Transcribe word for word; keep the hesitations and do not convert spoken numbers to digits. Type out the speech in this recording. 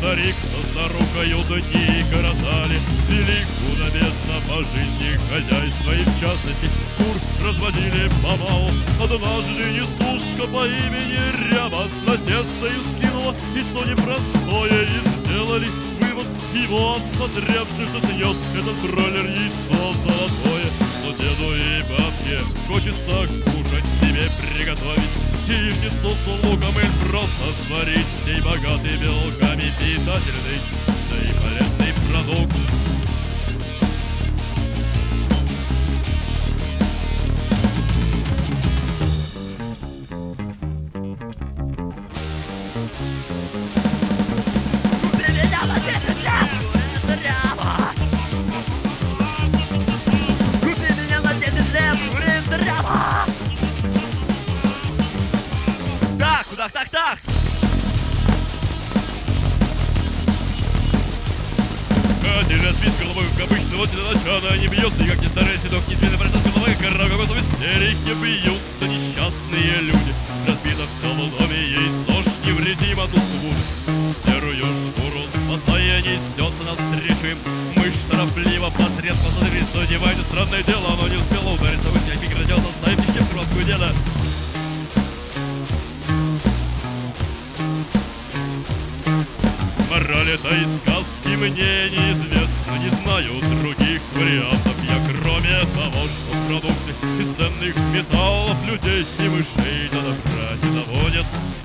старик со старухою дни коротали, вели худо-бедно по жизни хозяйство и в частности кур разводили помалу. Однажды несушка по имени Ряба с насестою скинула яйцо непростое, и сделали вывод его осмотревших, что снес этот бройлер яйцо золотое. Но деду и бабке хочется кушать себе приготовить, яичницу с луком или просто сварить, сей богатый белками питательный, да и полезный продукт. Так, так, так! Один раз бить головой, как обычно, вот это начало не бьется, и как ни старый седок, ни длинный прошел с головой, корова в истерике бьются несчастные люди. Разбито все в доме, яйцо ж невредимо тут будет. Серую шкуру спасая несется навстречу им. Мышь торопливо посредством задвиг задевает, и странное дело, оно не успело удариться в снег, миг родился, ставив еще в кроватку деда. Мораль этой сказки мне неизвестна, не знаю других вариантов. Я кроме того, что продукты из ценных металлов людей и мышей до добра не доводят,